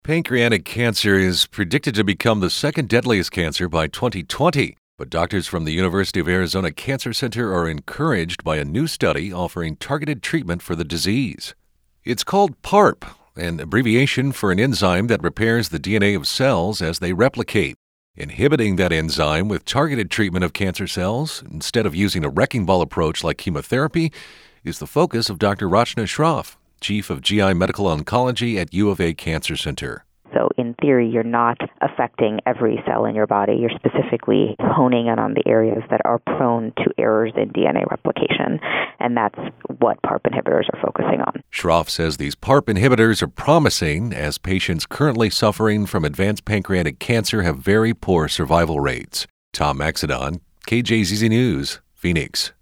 Pancreatic cancer is predicted to become the second deadliest cancer by 2020, but doctors from the University of Arizona Cancer Center are encouraged by a new study offering targeted treatment for the disease. It's called PARP, an abbreviation for an enzyme that repairs the DNA of cells as they replicate. Inhibiting that enzyme with targeted treatment of cancer cells, instead of using a wrecking ball approach like chemotherapy, is the focus of Dr. Rachna Shroff, Chief of GI Medical Oncology at U of A Cancer Center. So in theory, you're not affecting every cell in your body. You're specifically honing in on the areas that are prone to errors in DNA replication, and that's what PARP inhibitors are focusing on. Shroff says these PARP inhibitors are promising as patients currently suffering from advanced pancreatic cancer have very poor survival rates. Tom Maxedon, KJZZ News, Phoenix.